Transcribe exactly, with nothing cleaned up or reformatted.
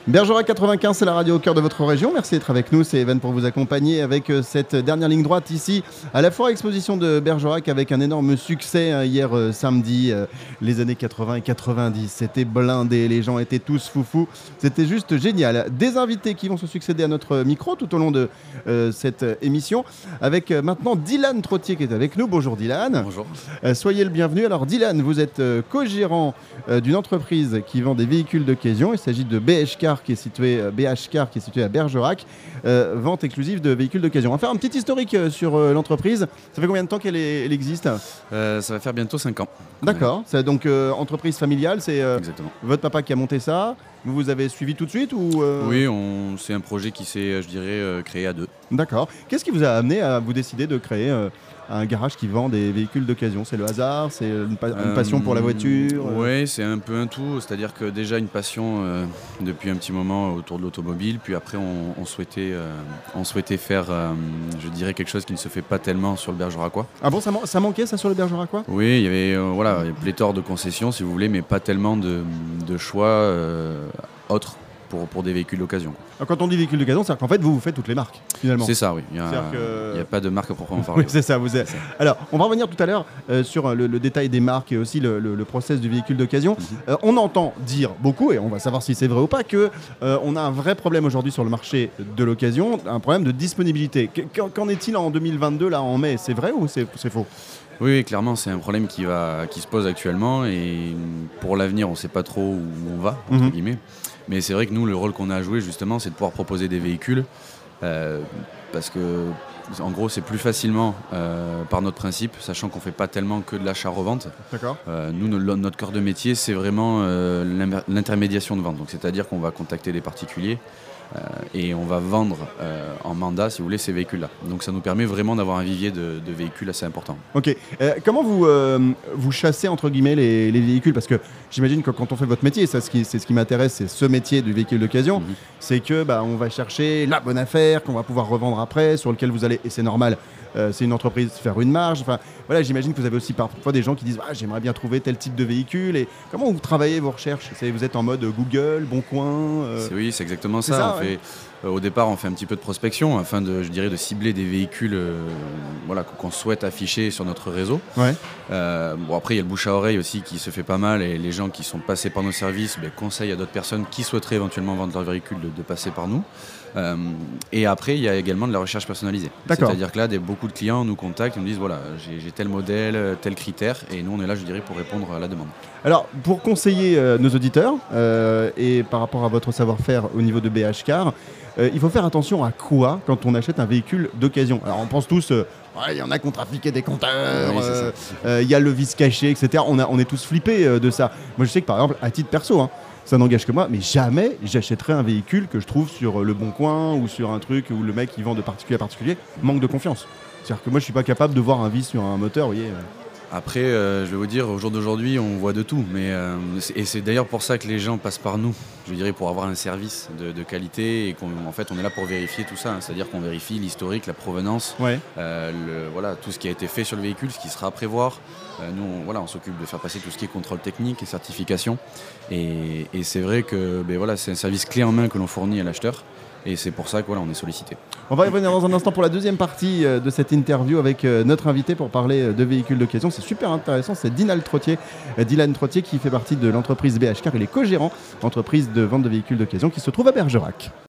Bergerac quatre-vingt-quinze, c'est la radio au cœur de votre région. Merci d'être avec nous. C'est Evan pour vous accompagner avec cette dernière ligne droite ici à la Foire Exposition de Bergerac avec un énorme succès hein, hier euh, samedi. Euh, les années quatre-vingts et quatre-vingt-dix, c'était blindé. Les gens étaient tous foufous. C'était juste génial. Des invités qui vont se succéder à notre micro tout au long de euh, cette émission. Avec euh, maintenant Dylan Trottier qui est avec nous. Bonjour Dylan. Bonjour. Euh, soyez le bienvenu. Alors Dylan, vous êtes euh, co-gérant euh, d'une entreprise qui vend des véhicules d'occasion. Il s'agit de B H Car qui est situé B H Car qui est situé à Bergerac, euh, vente exclusive de véhicules d'occasion. On va faire un petit historique euh, sur euh, l'entreprise. Ça fait combien de temps qu'elle est, elle existe euh, Ça va faire bientôt cinq ans. D'accord. C'est donc euh, entreprise familiale. C'est euh, Exactement. Votre papa qui a monté ça. Vous vous avez suivi tout de suite ou euh... Oui, on... c'est un projet qui s'est, je dirais, euh, créé à deux. D'accord. Qu'est-ce qui vous a amené à vous décider de créer euh, un garage qui vend des véhicules d'occasion? C'est le hasard? C'est une, pa- une passion euh, pour la voiture? euh... Oui, c'est un peu un tout. C'est-à-dire que déjà une passion euh, depuis un petit moment autour de l'automobile. Puis après, on, on, souhaitait, euh, on souhaitait faire, euh, je dirais, quelque chose qui ne se fait pas tellement sur le Bergeracois. Ah bon, ça, man- ça manquait ça sur le Bergeracois? Oui, il y avait euh, voilà, il y a pléthore de concessions, si vous voulez, mais pas tellement de, de choix euh, autres. Pour, pour des véhicules d'occasion. Quand on dit véhicules d'occasion, c'est-à-dire qu'en fait, vous, vous faites toutes les marques, finalement. C'est ça, oui. Il n'y a, que... a pas de marque à proprement parler. Oui, c'est ça, vous êtes... ça. Alors, on va revenir tout à l'heure euh, sur le, le détail des marques et aussi le, le, le process du véhicule d'occasion. Mm-hmm. Euh, on entend dire beaucoup, et on va savoir si c'est vrai ou pas, qu'on euh, a un vrai problème aujourd'hui sur le marché de l'occasion, un problème de disponibilité. Qu'en, qu'en est-il en deux mille vingt-deux, là, en mai? C'est vrai ou c'est, c'est faux? Oui, clairement, c'est un problème qui, va, qui se pose actuellement et pour l'avenir, on ne sait pas trop où on va, entre mmh. guillemets. Mais c'est vrai que nous, le rôle qu'on a à jouer, justement, c'est de pouvoir proposer des véhicules euh, parce que, en gros, c'est plus facilement euh, par notre principe, sachant qu'on ne fait pas tellement que de l'achat-revente. D'accord. Euh, nous, no- notre cœur de métier, c'est vraiment euh, l'intermédiation de vente. Donc, c'est-à-dire qu'on va contacter des particuliers. Euh, et on va vendre euh, en mandat, si vous voulez, ces véhicules-là. Donc ça nous permet vraiment d'avoir un vivier de, de véhicules assez important. Ok. Euh, comment vous, euh, vous chassez, entre guillemets, les, les véhicules? Parce que j'imagine que quand on fait votre métier, ça, ce qui, c'est ce qui m'intéresse, c'est ce métier du véhicule d'occasion, mm-hmm. c'est que bah, on va chercher la bonne affaire qu'on va pouvoir revendre après, sur lequel vous allez, et c'est normal, euh, c'est une entreprise, faire une marge. Enfin, voilà, j'imagine que vous avez aussi parfois des gens qui disent ah, j'aimerais bien trouver tel type de véhicule. Et comment vous travaillez vos recherches? C'est, vous êtes en mode Google, Bon Coin euh... c'est, Oui, c'est exactement c'est ça. ça on ouais. fait, euh, au départ, on fait un petit peu de prospection afin de, je dirais, de cibler des véhicules euh, voilà, qu'on souhaite afficher sur notre réseau. Ouais. Euh, bon, après, il y a le bouche à oreille aussi qui se fait pas mal et les gens qui sont passés par nos services ben, conseillent à d'autres personnes qui souhaiteraient éventuellement vendre leur véhicule de, de passer par nous. Euh, et après, il y a également de la recherche personnalisée. D'accord. C'est-à-dire que là, des, beaucoup de clients nous contactent et nous disent voilà, j'ai, j'ai tel modèle, tel critère, et nous, on est là, je dirais, pour répondre à la demande. Alors, pour conseiller euh, nos auditeurs euh, et par rapport à votre savoir-faire au niveau de B H Car, euh, il faut faire attention à quoi quand on achète un véhicule d'occasion? Alors, on pense tous, euh, ouais, il y en a qui ont trafiqué des compteurs, il oui, euh, euh, y a le vice caché, et cetera. On, a, on est tous flippés euh, de ça. Moi, je sais que par exemple, à titre perso, hein, ça n'engage que moi, mais jamais j'achèterai un véhicule que je trouve sur Le Bon Coin ou sur un truc où le mec qui vend de particulier à particulier manque de confiance. C'est-à-dire que moi, je suis pas capable de voir un vice sur un moteur, vous voyez. Après, euh, je vais vous dire, au jour d'aujourd'hui, on voit de tout. Mais, euh, c'est, et c'est d'ailleurs pour ça que les gens passent par nous, je dirais, pour avoir un service de, de qualité et qu'en fait, on est là pour vérifier tout ça. Hein. C'est-à-dire qu'on vérifie l'historique, la provenance, ouais. euh, le, voilà, tout ce qui a été fait sur le véhicule, ce qui sera à prévoir. Euh, nous, on, voilà, on s'occupe de faire passer tout ce qui est contrôle technique et certification. Et, et c'est vrai que ben, voilà, c'est un service clé en main que l'on fournit à l'acheteur. Et c'est pour ça qu'on voilà, est sollicité. On va y revenir dans un instant pour la deuxième partie de cette interview avec notre invité pour parler de véhicules d'occasion. C'est super intéressant, c'est Dylan Trottier. Dylan Trottier qui fait partie de l'entreprise B H Car. Il est co-gérant, entreprise de vente de véhicules d'occasion qui se trouve à Bergerac.